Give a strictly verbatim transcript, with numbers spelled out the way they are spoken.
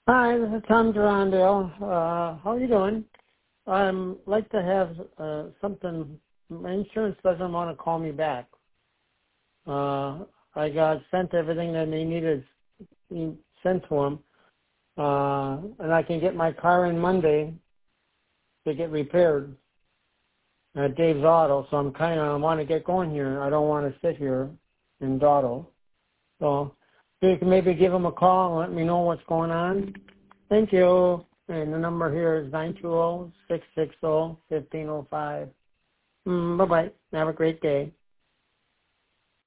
Hi, this is Tom Durandale. Uh, how are you doing? I'd like to have uh, something. My insurance doesn't want to call me back. Uh, I got sent everything that they needed sent to them, uh, and I can get my car in Monday to get repaired at Dave's Auto. So I'm kind of I want to get going here. I don't want to sit here in dawdle. So if you can maybe give them a call and let me know what's going on. Thank you. And the number here is nine two zero, six six zero, one five zero five. Mm, bye-bye. Have a great day.